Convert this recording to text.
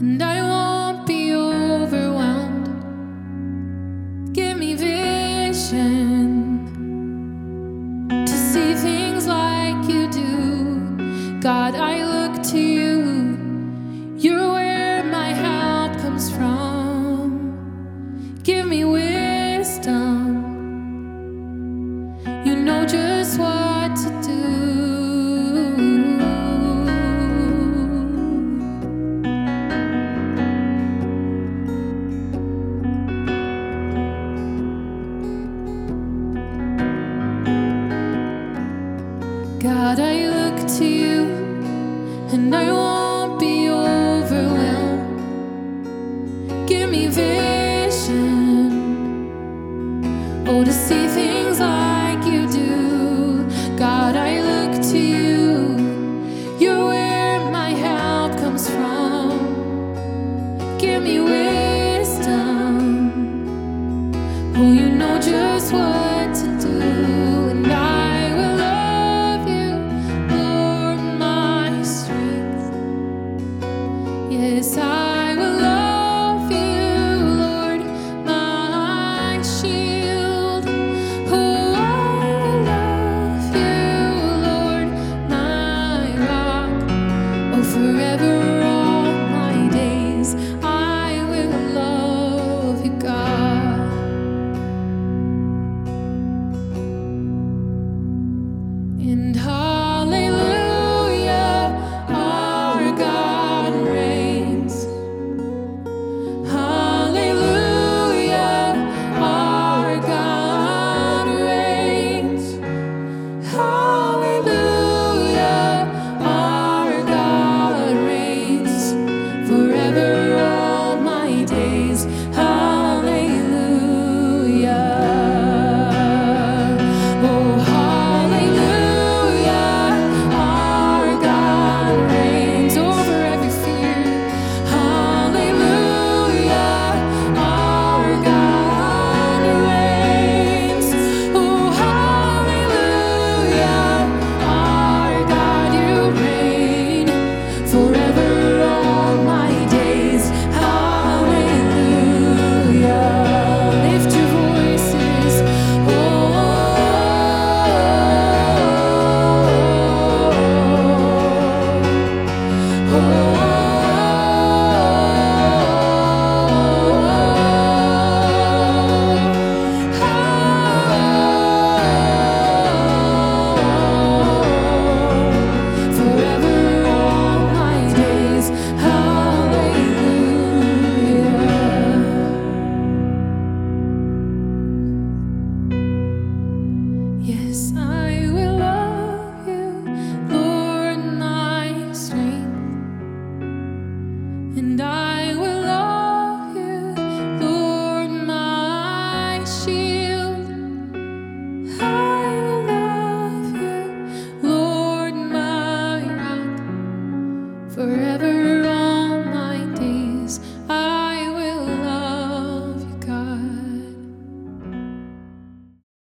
and I won't be overwhelmed. Give me vision to see things like you do. God, I look to you. You're where my help comes from. Give me wisdom. You know just what to do. God, I look to you, and I won't be overwhelmed. Give me vision, oh, to see things like you do. God, I look to you. You're where my help comes from. Give me wisdom, oh, you know just what to do. And I will love you, Lord, my strength. Yes, I will love you, Lord, my shield. Oh, I will love you, Lord, my rock. Oh, forever all my days I will love you, God. And hallelujah, our God reigns. Hallelujah, our God reigns. Hallelujah, our God reigns. Forever all my days. Hallelujah. Oh, hallelujah, our God reigns over every fear. Hallelujah, our God reigns. Oh, hallelujah, our God, you reign forever all my days. Hallelujah. Lift your voices. Oh, forever all my days. Hallelujah. Yes, I will love you, Lord, my strength, and I